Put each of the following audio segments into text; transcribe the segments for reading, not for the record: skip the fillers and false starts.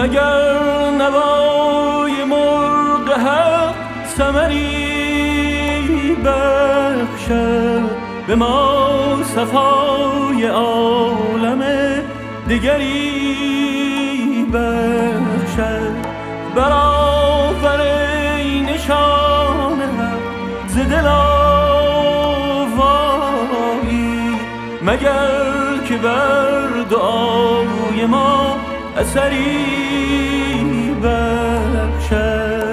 مگر نوای مرغ حق ثمری بخشد به ما صفای عالم دگری بخشد برآفرین شان حق ز دل آوایی مگر که بر دعای ما اثری بخشد.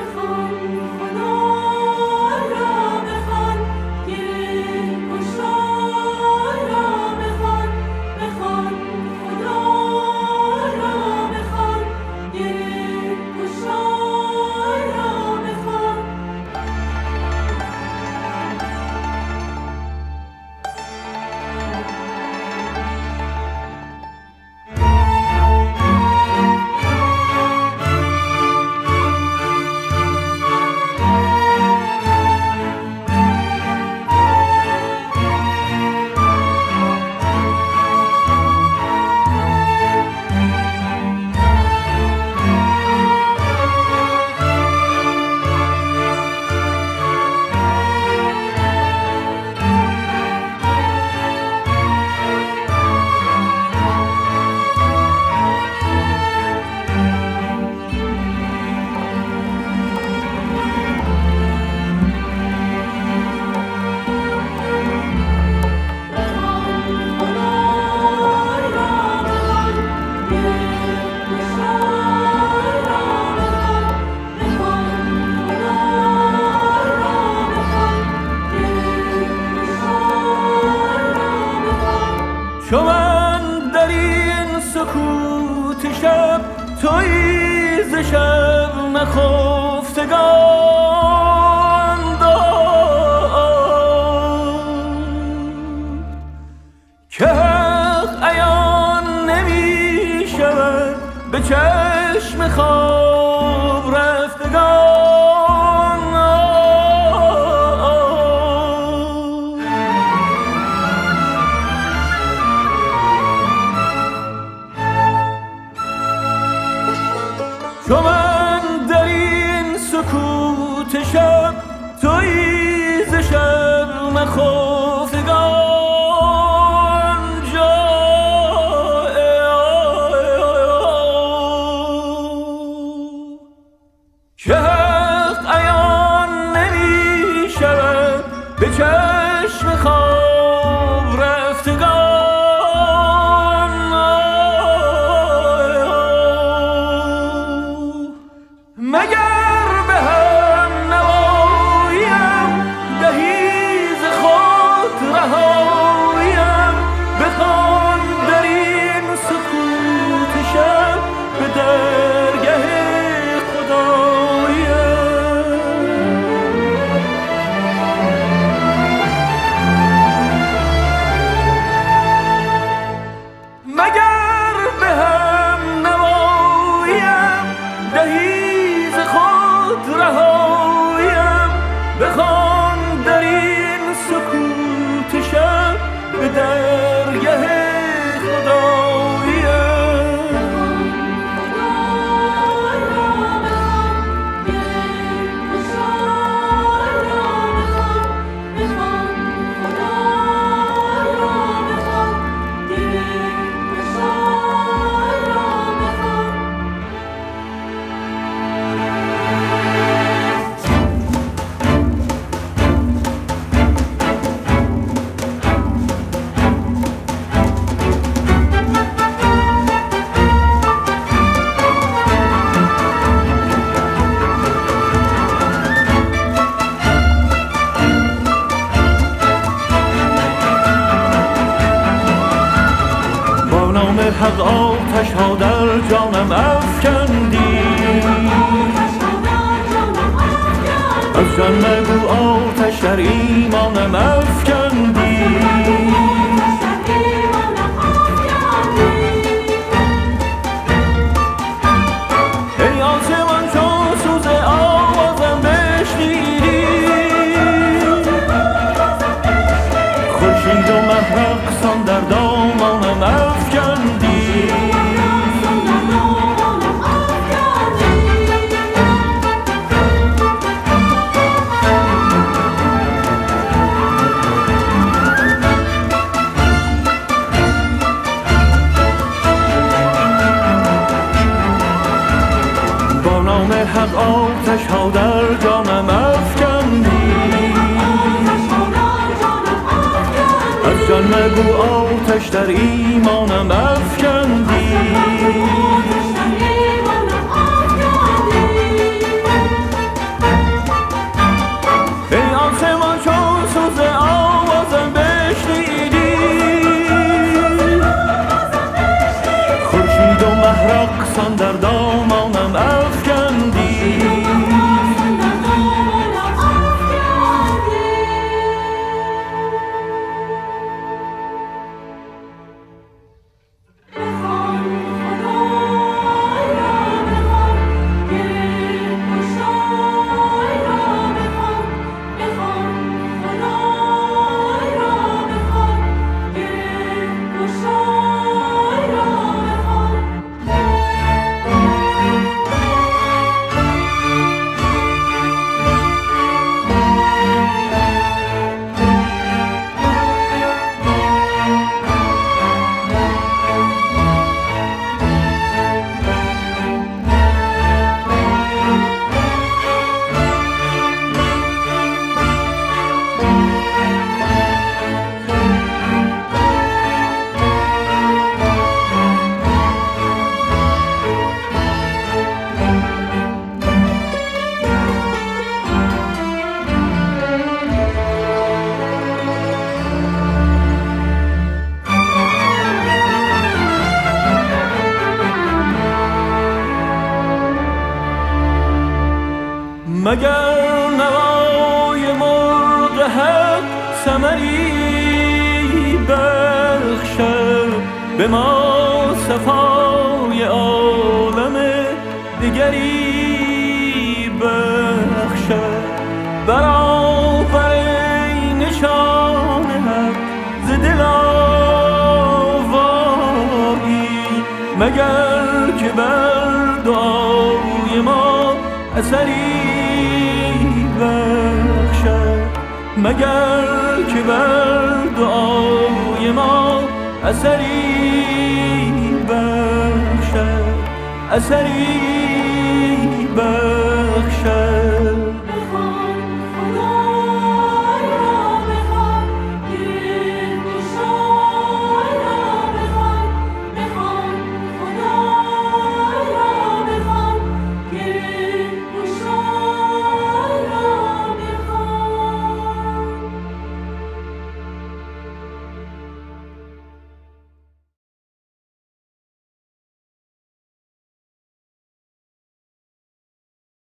چو من در این سکوت شب تویی ز شب نخفتگان داد که حق عیان نمی شود به چشم خواب رفتگان. چو من در این سکوت شب تویی ز شب نخفتگان که حق عیان نمی شود به چشم خواب رفتگان. مگر به هم نواییم دهی ز خود رهاییم بخوان در این سکوت شب به درگه خدایم. مگر به هم نواییم دهی رهایم بخوان در این سکوت شب به درگه خدایم. حق آتش ها در جانم افکندی از جان مگو آتش در ایمانم افکندی. ای آسمان چون سوز آوازم بشنیدی خورشید و مه رقصان در دامانم افکندی. آتش ها در جانم افکندی، از جان مگو آتش در ایمانم افکندی. ای آسمان چون سوز آوازم بشنیدی، خورشید و مه رقصان در دامانم افکندی. مگر نوای مرغ حق ثمری بخشد به ما صفای عالم دیگری بخشد، برآور نشان حق ز دل آوایی، مگر که بر دعای ما اثری بخشد، مگر که بر دعای ما اثری بخشد، اثری بخشد.